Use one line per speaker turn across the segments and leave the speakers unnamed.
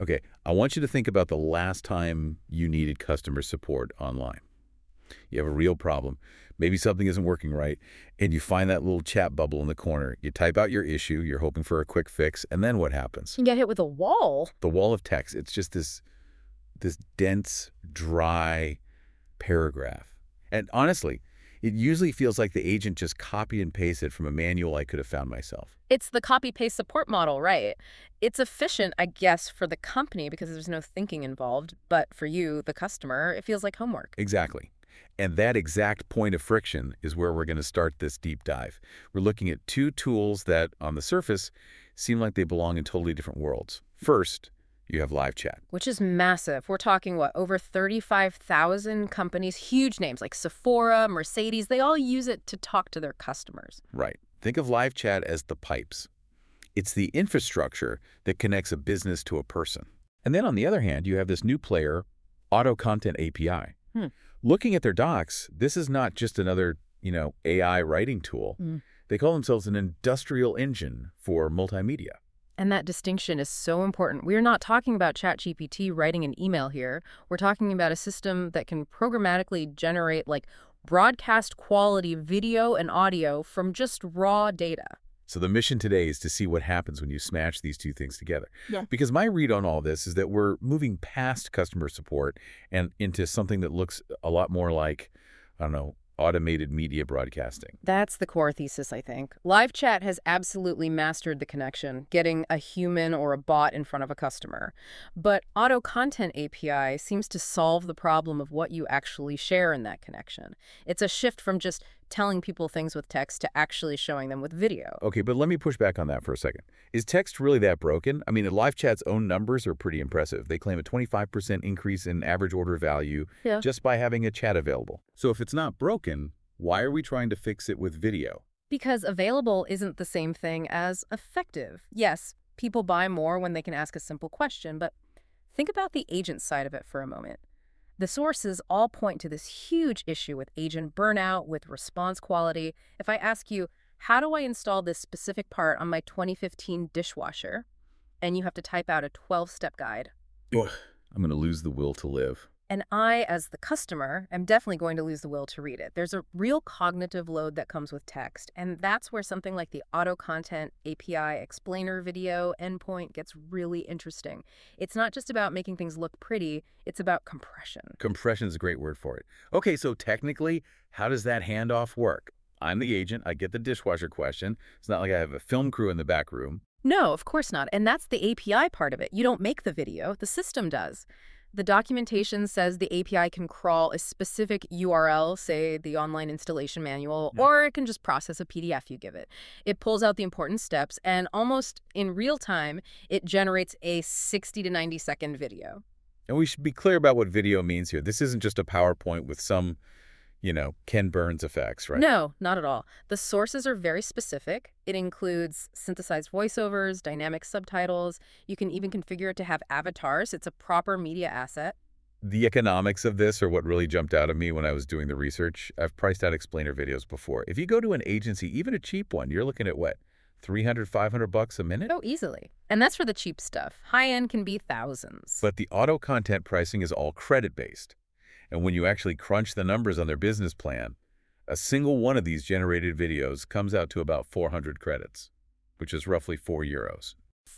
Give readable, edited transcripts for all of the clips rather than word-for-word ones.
Okay, I want you to think about the last time you needed customer support online. You have a real problem. Maybe something isn't working right, and you find that little chat bubble in the corner. You type out your issue, you're hoping for a quick fix, and then what happens?
You get hit with a wall.
The wall of text, it's just this dense, dry paragraph. And honestly, it usually feels like the agent just copied and pasted from a manual I could have found myself.
It's the copy-paste support model, right? It's efficient, I guess, for the company because there's no thinking involved. But for you, the customer, it feels like homework.
Exactly. And that exact point of friction is where we're going to start this deep dive. We're looking at two tools that, on the surface, seem like they belong in totally different worlds. First, you have live chat.
Which is massive. We're talking, what, over 35,000 companies, huge names like Sephora, Mercedes, they all use it to talk to their customers.
Right. Think of live chat as the pipes. It's the infrastructure that connects a business to a person. And then on the other hand, you have this new player, Auto Content API. Looking at their docs, this is not just another, AI writing tool. They call themselves an industrial engine for multimedia.
And that distinction is so important. We're not talking about ChatGPT writing an email here. We're talking about a system that can programmatically generate like broadcast quality video and audio from just raw data.
So the mission today is to see what happens when you smash these two things together.
Yeah.
Because my read on all this is that we're moving past customer support and into something that looks a lot more like, I don't know, automated media broadcasting.
That's the core thesis, I think. Live chat has absolutely mastered the connection, getting a human or a bot in front of a customer. But Auto Content API seems to solve the problem of what you actually share in that connection. It's a shift from just telling people things with text to actually showing them with video.
Okay, but let me push back on that for a second. Is text really that broken? I mean, live chat's own numbers are pretty impressive. They claim a 25% increase in average order value just by having a chat available. So if it's not broken, why are we trying to fix it with video?
Because available isn't the same thing as effective. Yes, people buy more when they can ask a simple question, but think about the agent side of it for a moment. The sources all point to this huge issue with agent burnout, with response quality. If I ask you, how do I install this specific part on my 2015 dishwasher? And you have to type out a 12-step guide.
Ugh, I'm going to lose the will to live.
And I, as the customer, am definitely going to lose the will to read it. There's a real cognitive load that comes with text, and that's where something like the Auto Content API explainer video endpoint gets really interesting. It's not just about making things look pretty, it's about compression.
Compression is a great word for it. Okay, so technically, how does that handoff work? I'm the agent, I get the dishwasher question. It's not like I have a film crew in the back room.
No, of course not. And that's the API part of it. You don't make the video, the system does. The documentation says the API can crawl a specific URL, say the online installation manual, or it can just process a PDF you give it. It pulls out the important steps, and almost in real time, it generates a 60 to 90-second video.
And we should be clear about what video means here. This isn't just a PowerPoint with some, Ken Burns effects, right?
No, not at all. The sources are very specific. It includes synthesized voiceovers, dynamic subtitles. You can even configure it to have avatars. It's a proper media asset.
The economics of this are what really jumped out at me when I was doing the research. I've priced out explainer videos before. If you go to an agency, even a cheap one, you're looking at what? $300, $500 a minute?
Oh, easily. And that's for the cheap stuff. High-end can be thousands.
But the auto content pricing is all credit-based. And when you actually crunch the numbers on their business plan, a single one of these generated videos comes out to about 400 credits, which is roughly €4.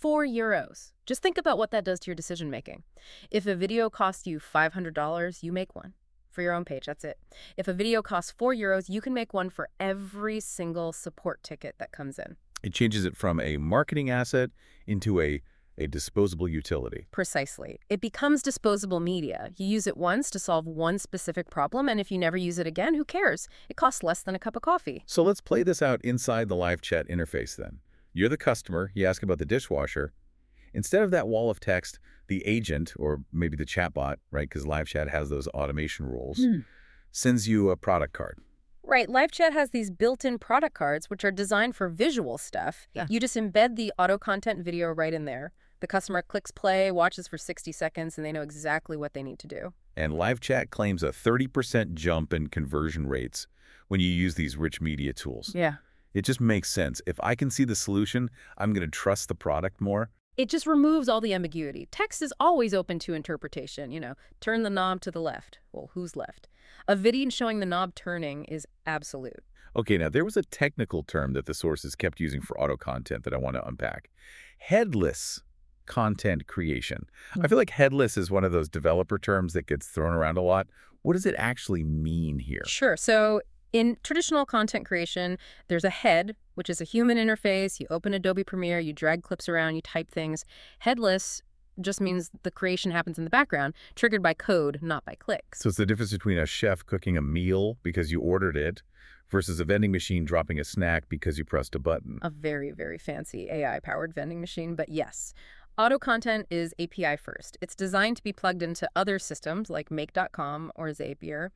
€4. Just think about what that does to your decision-making. If a video costs you $500, you make one for your own page. That's it. If a video costs €4, you can make one for every single support ticket that comes in.
It changes it from a marketing asset into a disposable utility.
Precisely. It becomes disposable media. You use it once to solve one specific problem, and if you never use it again, who cares? It costs less than a cup of coffee.
So let's play this out inside the live chat interface then. You're the customer, you ask about the dishwasher. Instead of that wall of text, the agent, or maybe the chatbot, right, because live chat has those automation rules, sends you a product card.
Right. Live chat has these built-in product cards, which are designed for visual stuff. Yeah. You just embed the auto content video right in there. The customer clicks play, watches for 60 seconds, and they know exactly what they need to do.
And live chat claims a 30% jump in conversion rates when you use these rich media tools.
Yeah.
It just makes sense. If I can see the solution, I'm going to trust the product more.
It just removes all the ambiguity. Text is always open to interpretation, turn the knob to the left. Well, who's left? A video showing the knob turning is absolute.
Okay, now there was a technical term that the sources kept using for auto content that I want to unpack. Headless content creation. I feel like headless is one of those developer terms that gets thrown around a lot. What does it actually mean here?
Sure. So in traditional content creation, there's a head, which is a human interface. You open Adobe Premiere, you drag clips around, you type things. Headless just means the creation happens in the background, triggered by code, not by clicks.
So it's the difference between a chef cooking a meal because you ordered it versus a vending machine dropping a snack because you pressed a button.
A very, very fancy AI-powered vending machine, but yes. Auto content is API first. It's designed to be plugged into other systems like Make.com or Zapier.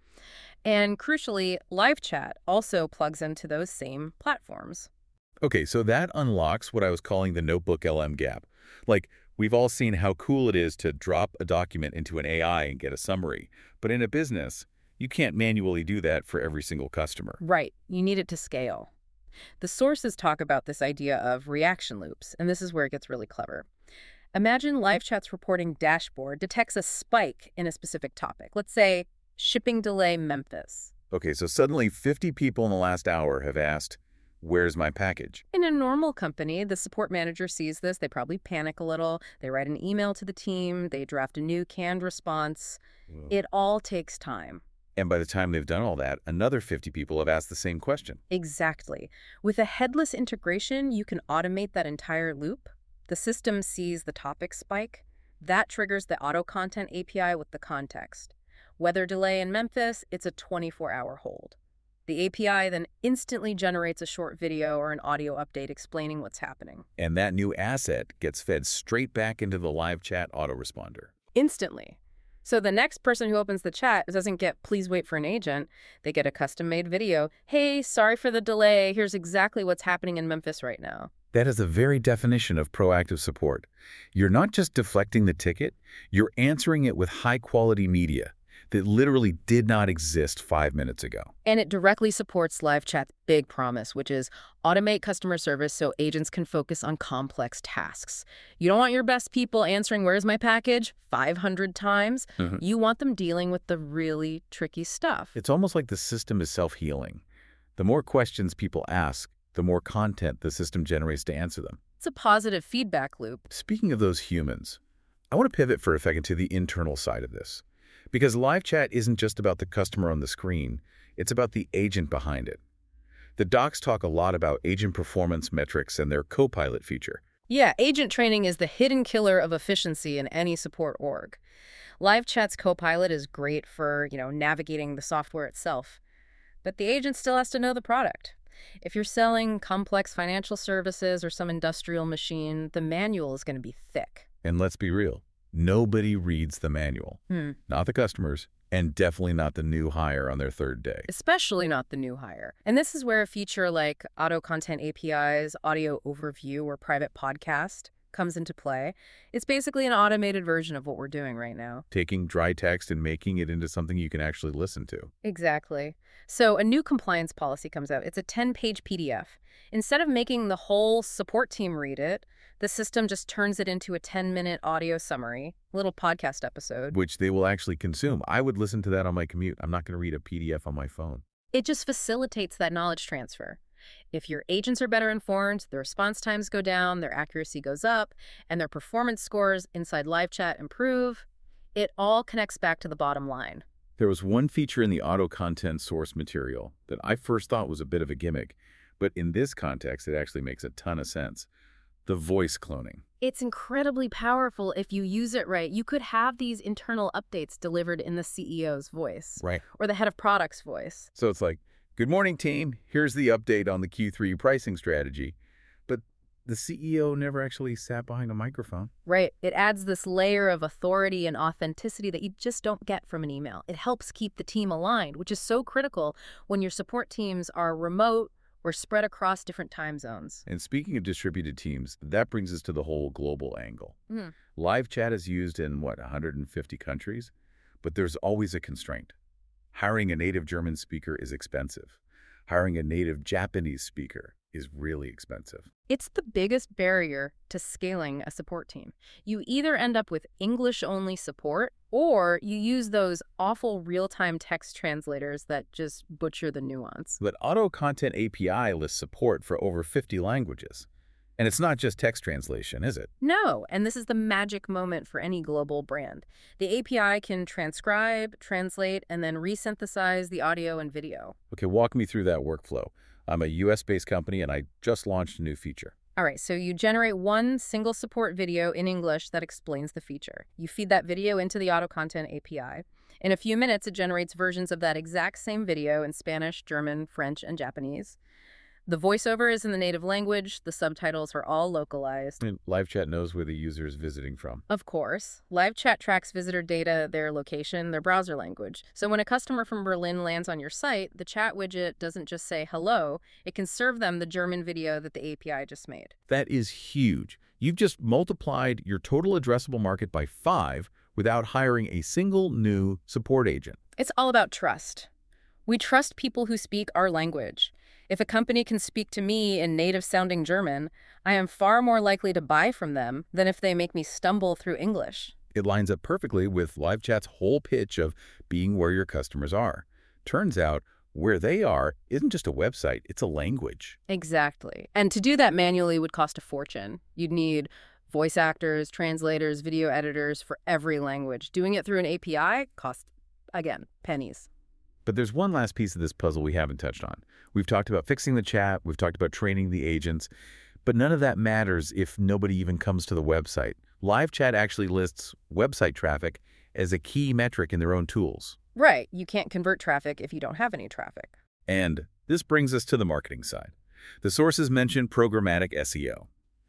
And crucially, live chat also plugs into those same platforms.
Okay, so that unlocks what I was calling the notebook LM gap. Like, we've all seen how cool it is to drop a document into an AI and get a summary. But in a business, you can't manually do that for every single customer.
Right. You need it to scale. The sources talk about this idea of reaction loops, and this is where it gets really clever. Imagine live chat's reporting dashboard detects a spike in a specific topic. Let's say shipping delay Memphis.
Okay, so suddenly 50 people in the last hour have asked, "Where's my package?"
In a normal company, the support manager sees this. They probably panic a little. They write an email to the team. They draft a new canned response. It all takes time.
And by the time they've done all that, another 50 people have asked the same question.
Exactly. With a headless integration, you can automate that entire loop. The system sees the topic spike. That triggers the auto content API with the context. Weather delay in Memphis, it's a 24-hour hold. The API then instantly generates a short video or an audio update explaining what's happening.
And that new asset gets fed straight back into the live chat autoresponder.
Instantly. So the next person who opens the chat doesn't get, "Please wait for an agent." They get a custom-made video. "Hey, sorry for the delay. Here's exactly what's happening in Memphis right now."
That is the very definition of proactive support. You're not just deflecting the ticket, you're answering it with high-quality media that literally did not exist 5 minutes ago.
And it directly supports live chat's big promise, which is automate customer service so agents can focus on complex tasks. You don't want your best people answering "Where's my package?" 500 times. You want them dealing with the really tricky stuff.
It's almost like the system is self-healing. The more questions people ask, the more content the system generates to answer them.
It's a positive feedback loop.
Speaking of those humans, I want to pivot for a second to the internal side of this. Because live chat isn't just about the customer on the screen, it's about the agent behind it. The docs talk a lot about agent performance metrics and their Copilot feature.
Yeah, agent training is the hidden killer of efficiency in any support org. Live chat's Copilot is great for, navigating the software itself. But the agent still has to know the product. If you're selling complex financial services or some industrial machine, the manual is going to be thick.
And let's be real, nobody reads the manual. Not the customers, and definitely not the new hire on their third day.
Especially not the new hire. And this is where a feature like Auto Content APIs, Audio Overview, or Private Podcast comes into play. It's basically an automated version of what we're doing right now.
Taking dry text and making it into something you can actually listen to.
Exactly. So a new compliance policy comes out. It's a 10-page PDF. Instead of making the whole support team read it, the system just turns it into a 10-minute audio summary, little podcast episode.
Which they will actually consume. I would listen to that on my commute. I'm not going to read a PDF on my phone.
It just facilitates that knowledge transfer. If your agents are better informed, their response times go down, their accuracy goes up, and their performance scores inside live chat improve. It all connects back to the bottom line.
There was one feature in the auto content source material that I first thought was a bit of a gimmick, but in this context, it actually makes a ton of sense. The voice cloning.
It's incredibly powerful if you use it right. You could have these internal updates delivered in the CEO's voice.
Right.
Or the head of product's voice.
So it's like, "Good morning, team. Here's the update on the Q3 pricing strategy." But the CEO never actually sat behind a microphone.
Right. It adds this layer of authority and authenticity that you just don't get from an email. It helps keep the team aligned, which is so critical when your support teams are remote or spread across different time zones.
And speaking of distributed teams, that brings us to the whole global angle. Live chat is used in, 150 countries? But there's always a constraint. Hiring a native German speaker is expensive. Hiring a native Japanese speaker, is really expensive.
It's the biggest barrier to scaling a support team. You either end up with English-only support, or you use those awful real-time text translators that just butcher the nuance.
But Auto Content API lists support for over 50 languages. And it's not just text translation, is it?
No, and this is the magic moment for any global brand. The API can transcribe, translate, and then resynthesize the audio and video.
Okay, walk me through that workflow. I'm a US-based company and I just launched a new feature.
All right, so you generate one single support video in English that explains the feature. You feed that video into the Auto Content API. In a few minutes, it generates versions of that exact same video in Spanish, German, French, and Japanese. The voiceover is in the native language. The subtitles are all localized.
And LiveChat knows where the user is visiting from.
Of course. LiveChat tracks visitor data, their location, their browser language. So when a customer from Berlin lands on your site, the chat widget doesn't just say hello. It can serve them the German video that the API just made.
That is huge. You've just multiplied your total addressable market by 5 without hiring a single new support agent.
It's all about trust. We trust people who speak our language. If a company can speak to me in native-sounding German, I am far more likely to buy from them than if they make me stumble through English.
It lines up perfectly with LiveChat's whole pitch of being where your customers are. Turns out, where they are isn't just a website, it's a language.
Exactly. And to do that manually would cost a fortune. You'd need voice actors, translators, video editors for every language. Doing it through an API costs, again, pennies.
But there's one last piece of this puzzle we haven't touched on. We've talked about fixing the chat, we've talked about training the agents, but none of that matters if nobody even comes to the website. LiveChat actually lists website traffic as a key metric in their own tools.
Right. You can't convert traffic if you don't have any traffic.
And this brings us to the marketing side. The sources mention programmatic SEO.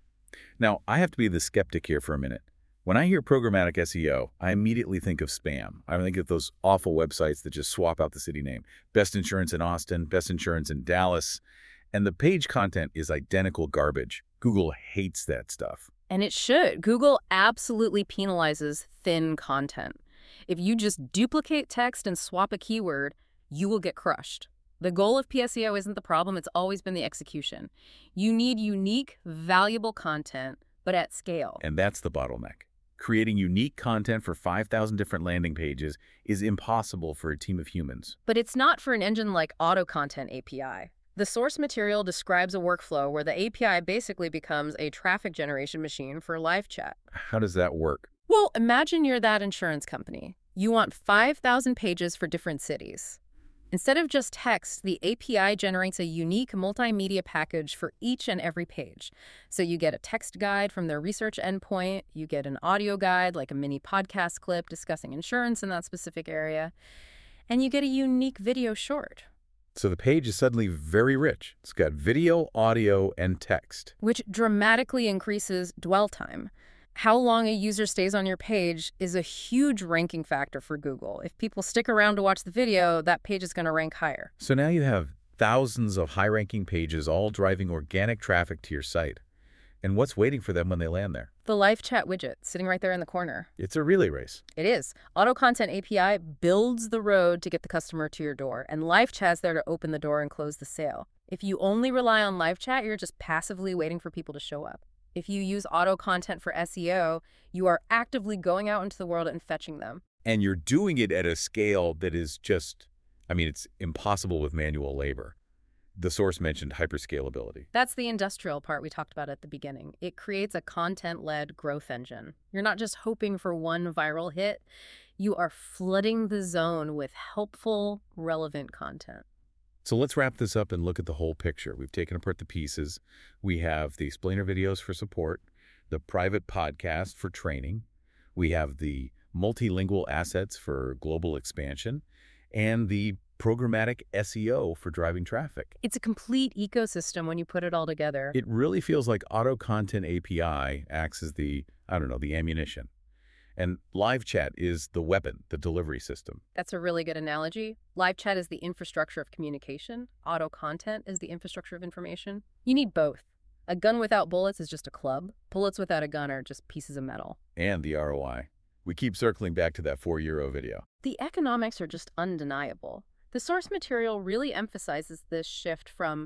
Now, I have to be the skeptic here for a minute. When I hear programmatic SEO, I immediately think of spam. I think of those awful websites that just swap out the city name. Best Insurance in Austin, Best Insurance in Dallas. And the page content is identical garbage. Google hates that stuff.
And it should. Google absolutely penalizes thin content. If you just duplicate text and swap a keyword, you will get crushed. The goal of PSEO isn't the problem, it's always been the execution. You need unique, valuable content, but at scale.
And that's the bottleneck. Creating unique content for 5,000 different landing pages is impossible for a team of humans.
But it's not for an engine like Auto Content API. The source material describes a workflow where the API basically becomes a traffic generation machine for LiveChat.
How does that work?
Well, imagine you're that insurance company. You want 5,000 pages for different cities. Instead of just text, the API generates a unique multimedia package for each and every page. So you get a text guide from their research endpoint, you get an audio guide like a mini podcast clip discussing insurance in that specific area, and you get a unique video short.
So the page is suddenly very rich. It's got video, audio, and text.
Which dramatically increases dwell time. How long a user stays on your page is a huge ranking factor for Google. If people stick around to watch the video, that page is going to rank higher.
So now you have thousands of high-ranking pages all driving organic traffic to your site. And what's waiting for them when they land there?
The LiveChat widget, sitting right there in the corner.
It's a relay race.
It is. Auto Content API builds the road to get the customer to your door, and LiveChat's there to open the door and close the sale. If you only rely on LiveChat, you're just passively waiting for people to show up. If you use Auto Content for SEO, you are actively going out into the world and fetching them.
And you're doing it at a scale that is just, it's impossible with manual labor. The source mentioned hyperscalability.
That's the industrial part we talked about at the beginning. It creates a content-led growth engine. You're not just hoping for one viral hit. You are flooding the zone with helpful, relevant content.
So let's wrap this up and look at the whole picture. We've taken apart the pieces. We have the explainer videos for support, the private podcast for training. We have the multilingual assets for global expansion, and the programmatic SEO for driving traffic.
It's a complete ecosystem when you put it all together.
It really feels like Auto Content API acts as the ammunition. And LiveChat is the weapon, the delivery system.
That's a really good analogy. LiveChat is the infrastructure of communication. Auto Content is the infrastructure of information. You need both. A gun without bullets is just a club. Bullets without a gun are just pieces of metal.
And the ROI. We keep circling back to that €4 video.
The economics are just undeniable. The source material really emphasizes this shift from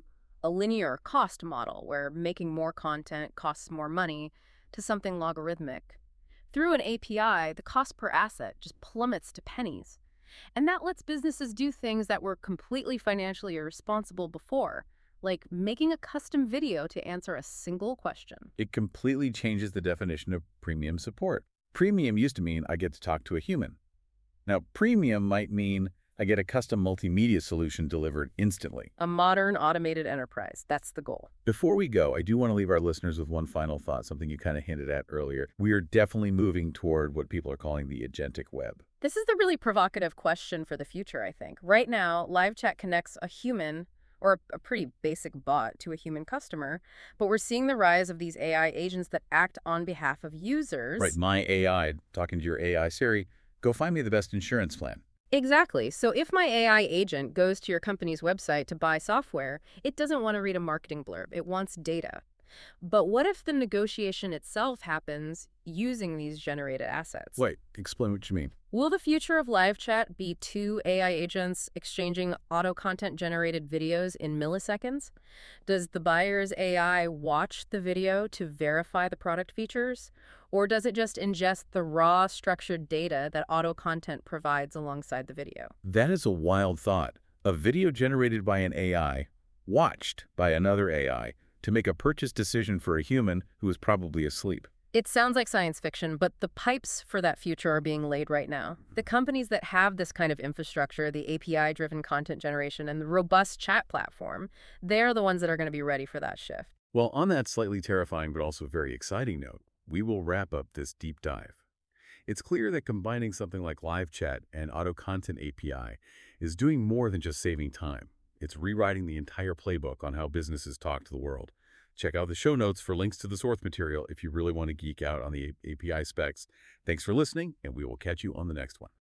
a linear cost model where making more content costs more money to something logarithmic. Through an API, the cost per asset just plummets to pennies. And that lets businesses do things that were completely financially irresponsible before, like making a custom video to answer a single question.
It completely changes the definition of premium support. Premium used to mean I get to talk to a human. Now, premium might mean I get a custom multimedia solution delivered instantly.
A modern automated enterprise, that's the goal.
Before we go, I do want to leave our listeners with one final thought, something you kind of hinted at earlier. We are definitely moving toward what people are calling the agentic web.
This is the really provocative question for the future, I think. Right now, live chat connects a human or a pretty basic bot to a human customer, but we're seeing the rise of these AI agents that act on behalf of users.
Right, my AI, talking to your AI Siri, go find me the best insurance plan.
Exactly. So if my AI agent goes to your company's website to buy software, it doesn't want to read a marketing blurb. It wants data. But what if the negotiation itself happens using these generated assets?
Wait, explain what you mean.
Will the future of live chat be two AI agents exchanging auto-content generated videos in milliseconds? Does the buyer's AI watch the video to verify the product features? Or does it just ingest the raw structured data that auto-content provides alongside the video?
That is a wild thought. A video generated by an AI, watched by another AI, to make a purchase decision for a human who is probably asleep.
It sounds like science fiction, but the pipes for that future are being laid right now. The companies that have this kind of infrastructure, the API-driven content generation, and the robust chat platform, they're the ones that are going to be ready for that shift.
Well, on that slightly terrifying but also very exciting note, we will wrap up this deep dive. It's clear that combining something like live chat and auto content API is doing more than just saving time. It's rewriting the entire playbook on how businesses talk to the world. Check out the show notes for links to the source material if you really want to geek out on the API specs. Thanks for listening, and we will catch you on the next one.